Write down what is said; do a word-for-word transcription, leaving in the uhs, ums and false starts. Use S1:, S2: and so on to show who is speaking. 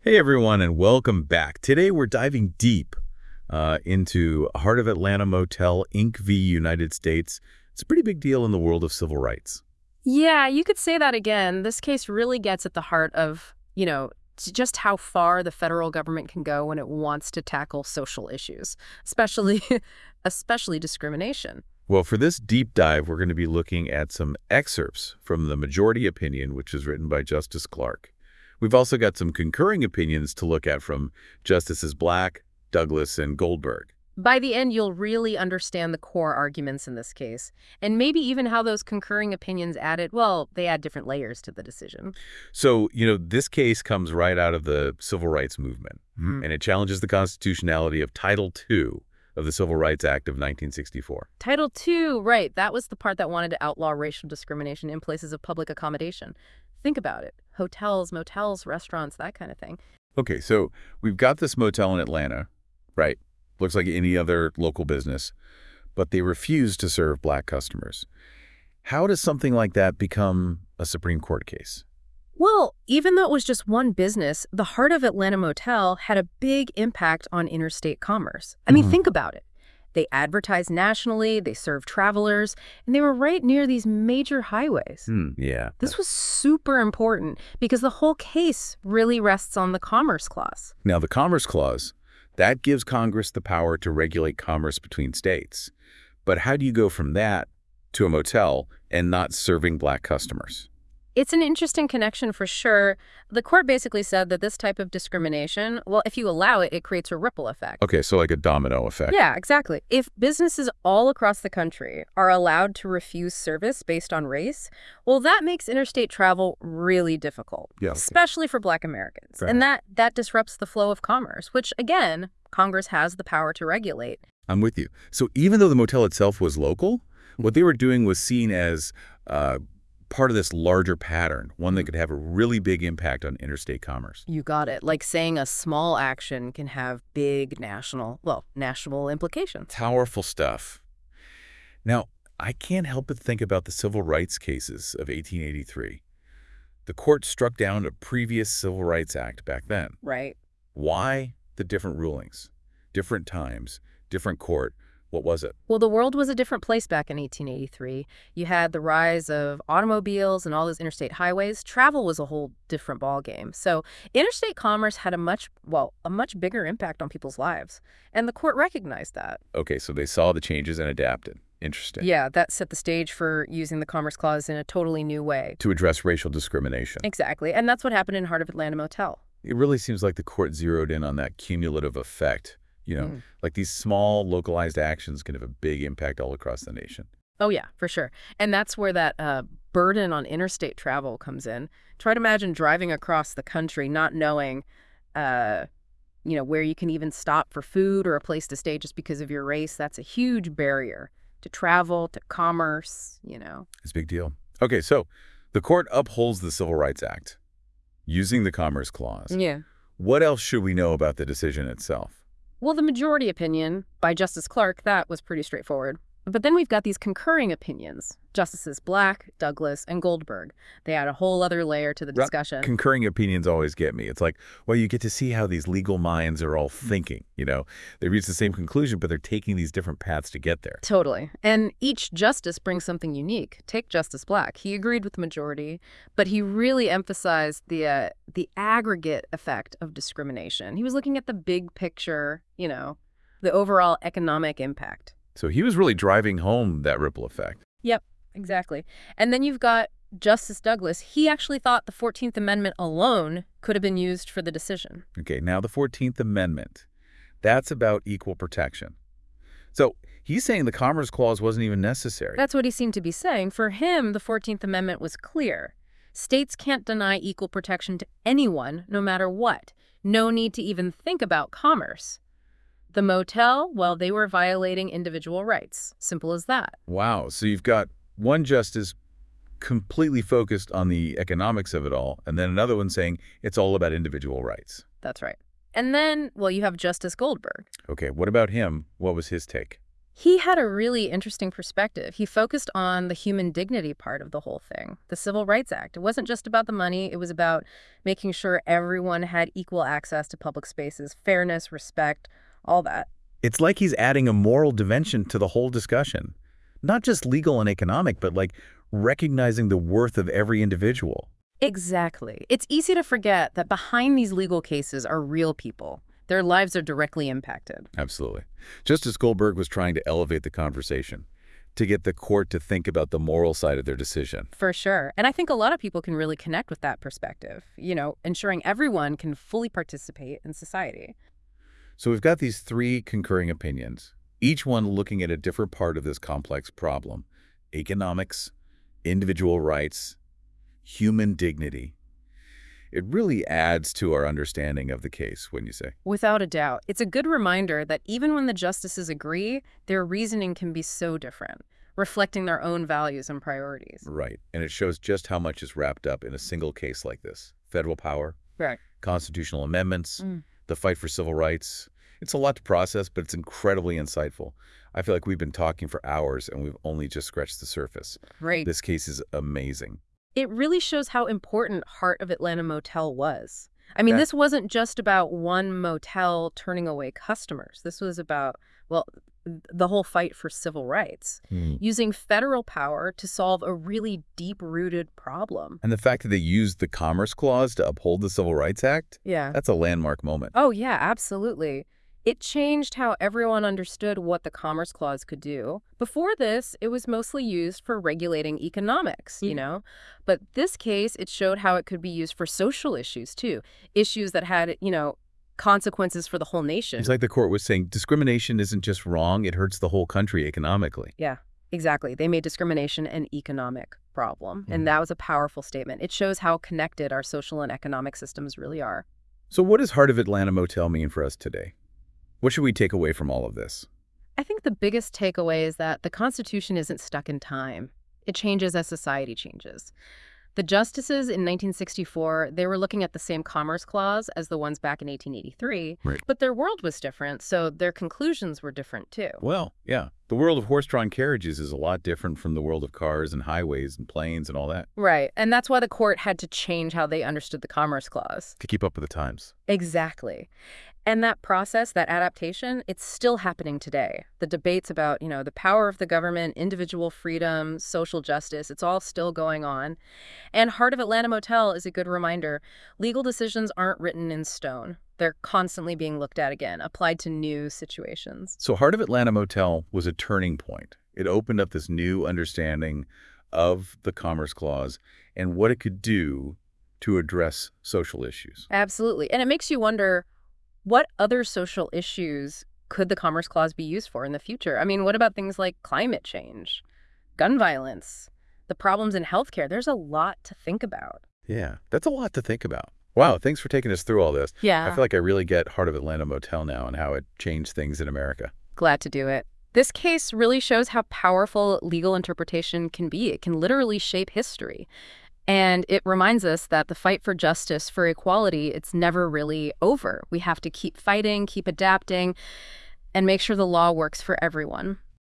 S1: Hey everyone, and welcome back. Today we're diving deep uh, into Heart of Atlanta Motel, Incorporated v. United States. It's a pretty big deal in the world of civil rights.
S2: Yeah, you could say that again. This case really gets at the heart of, you know, t- just how far the federal government can go when it wants to tackle social issues, especially, especially discrimination.
S1: Well, for this deep dive, we're going to be looking at some excerpts from the majority opinion, which is written by Justice Clark. We've also got some concurring opinions to look at from Justices Black, Douglas, and Goldberg.
S2: By the end, you'll really understand the core arguments in this case, and maybe even how those concurring opinions added, well, they add different layers to the decision.
S1: So, you know, this case comes right out of the civil rights movement,
S2: Hmm.
S1: and it challenges the constitutionality of Title two of the Civil Rights Act of nineteen sixty-four.
S2: Title two, right, that was the part that wanted to outlaw racial discrimination in places of public accommodation. Think about it. Hotels, motels, restaurants, that kind of thing.
S1: Okay, so we've got this motel in Atlanta, right? Looks like any other local business, but they refuse to serve black customers. How does something like that become a Supreme Court case?
S2: Well, even though it was just one business, the Heart of Atlanta Motel had a big impact on interstate commerce. I mean,
S1: Mhm.
S2: think about it. They advertised nationally, they served travelers, and they were right near these major highways.
S1: Hmm, yeah.
S2: This was super important because the whole case really rests on the Commerce Clause.
S1: Now, the Commerce Clause, that gives Congress the power to regulate commerce between states. But how do you go from that to a motel and not serving black customers?
S2: It's an interesting connection for sure. The court basically said that this type of discrimination, well, if you allow it, it creates a ripple effect.
S1: Okay, so like a domino effect.
S2: Yeah, exactly. If businesses all across the country are allowed to refuse service based on race, well, that makes interstate travel really difficult,
S1: Yeah, okay.
S2: especially for Black Americans.
S1: Right.
S2: And that, that disrupts the flow of commerce, which, again, Congress has the power to regulate.
S1: I'm with you. So even though the motel itself was local, what they were doing was seen as uh, part of this larger pattern, one that could have a really big impact on interstate commerce.
S2: You got it. Like saying a small action can have big national, well, national implications.
S1: Powerful stuff. Now, I can't help but think about the civil rights cases of eighteen eighty-three. The court struck down a previous Civil Rights Act back then.
S2: Right.
S1: Why the different rulings? Different times, different court. What was it?
S2: Well, the world was a different place back in eighteen eighty-three. You had the rise of automobiles and all those interstate highways. Travel was a whole different ballgame. So interstate commerce had a much, well, a much bigger impact on people's lives. And the court recognized that.
S1: Okay, so they saw the changes and adapted. Interesting.
S2: Yeah, that set the stage for using the Commerce Clause in a totally new way.
S1: To address racial discrimination.
S2: Exactly. And that's what happened in Heart of Atlanta Motel.
S1: It really seems like the court zeroed in on that cumulative effect. You know,
S2: Mm.
S1: like these small localized actions can have a big impact all across the nation.
S2: Oh, yeah, for sure. And that's where that uh, burden on interstate travel comes in. Try to imagine driving across the country not knowing, uh, you know, where you can even stop for food or a place to stay just because of your race. That's a huge barrier to travel, to commerce, you know.
S1: It's a big deal. Okay, so the court upholds the Civil Rights Act using the Commerce Clause.
S2: Yeah.
S1: What else should we know about the decision itself?
S2: Well, the majority opinion by Justice Clark, that was pretty straightforward. But then we've got these concurring opinions, Justices Black, Douglas, and Goldberg. They add a whole other layer to the
S1: Right.
S2: discussion.
S1: Concurring opinions always get me. It's like, well, you get to see how these legal minds are all thinking, you know. They reach the same conclusion, but they're taking these different paths to get there.
S2: Totally. And each justice brings something unique. Take Justice Black. He agreed with the majority, but he really emphasized the uh, the aggregate effect of discrimination. He was looking at the big picture, you know, the overall economic impact.
S1: So he was really driving home that ripple effect.
S2: Yep, exactly. And then you've got Justice Douglas. He actually thought the fourteenth Amendment alone could have been used for the decision.
S1: Okay, now the fourteenth Amendment. That's about equal protection. So he's saying the Commerce Clause wasn't even necessary.
S2: That's what he seemed to be saying. For him, the fourteenth Amendment was clear. States can't deny equal protection to anyone, no matter what. No need to even think about commerce. The motel, well, they were violating individual rights. Simple as that.
S1: Wow, so you've got one justice completely focused on the economics of it all, and then another one saying it's all about individual rights.
S2: That's right. And then, well, you have Justice Goldberg.
S1: Okay, what about him? What was his take?
S2: He had a really interesting perspective. He focused on the human dignity part of the whole thing, the Civil Rights Act. It wasn't just about the money. It was about making sure everyone had equal access to public spaces, fairness, respect, all that.
S1: It's like he's adding a moral dimension to the whole discussion. Not just legal and economic, but like recognizing the worth of every individual.
S2: Exactly. It's easy to forget that behind these legal cases are real people. Their lives are directly impacted.
S1: Absolutely. Justice Goldberg was trying to elevate the conversation, to get the court to think about the moral side of their decision.
S2: For sure. And I think a lot of people can really connect with that perspective, you know, ensuring everyone can fully participate in society.
S1: So we've got these three concurring opinions, each one looking at a different part of this complex problem: economics, individual rights, human dignity. It really adds to our understanding of the case, wouldn't you say?
S2: Without a doubt. It's a good reminder that even when the justices agree, their reasoning can be so different, reflecting their own values and priorities.
S1: Right. And it shows just how much is wrapped up in a single case like this. Federal power,
S2: Right.
S1: constitutional amendments,
S2: Mm.
S1: the fight for civil rights. It's a lot to process, but it's incredibly insightful. I feel like we've been talking for hours and we've only just scratched the surface.
S2: Right.
S1: This case is amazing.
S2: It really shows how important Heart of Atlanta Motel was. I mean,
S1: Yeah.
S2: this wasn't just about one motel turning away customers. This was about, well, the whole fight for civil rights, using federal power to solve a really deep-rooted problem.
S1: And the fact that they used the Commerce Clause to uphold the Civil Rights Act,
S2: Yeah.
S1: that's a landmark moment.
S2: Oh, yeah, absolutely. It changed how everyone understood what the Commerce Clause could do. Before this, it was mostly used for regulating economics, you
S1: Mhm.
S2: know? But this case, it showed how it could be used for social issues, too. Issues that had, you know, consequences for the whole nation.
S1: It's like the court was saying discrimination isn't just wrong, it hurts the whole country economically.
S2: Yeah, exactly. They made discrimination an economic problem.
S1: Mhm.
S2: And that was a powerful statement. It shows how connected our social and economic systems really are.
S1: So what does Heart of Atlanta Motel mean for us today? What should we take away from all of this?
S2: I think the biggest takeaway is that the Constitution isn't stuck in time. It changes as society changes. The justices in nineteen sixty-four, they were looking at the same Commerce Clause as the ones back in eighteen eighty-three,
S1: Right.
S2: but their world was different, so their conclusions were different too.
S1: Well, yeah. The world of horse-drawn carriages is a lot different from the world of cars and highways and planes and all that.
S2: Right, and that's why the court had to change how they understood the Commerce Clause.
S1: To keep up with the times.
S2: Exactly. And that process, that adaptation, it's still happening today. The debates about, you know, the power of the government, individual freedom, social justice, it's all still going on. And Heart of Atlanta Motel is a good reminder. Legal decisions aren't written in stone. They're constantly being looked at again, applied to new situations.
S1: So Heart of Atlanta Motel was a turning point. It opened up this new understanding of the Commerce Clause and what it could do to address social issues.
S2: Absolutely. And it makes you wonder, what other social issues could the Commerce Clause be used for in the future? I mean, what about things like climate change, gun violence, the problems in healthcare? There's a lot to think about.
S1: Yeah, that's a lot to think about. Wow, thanks for taking us through all this.
S2: Yeah.
S1: I feel like I really get Heart of Atlanta Motel now and how it changed things in America.
S2: Glad to do it. This case really shows how powerful legal interpretation can be. It can literally shape history. And it reminds us that the fight for justice, for equality, it's never really over. We have to keep fighting, keep adapting, and make sure the law works for everyone.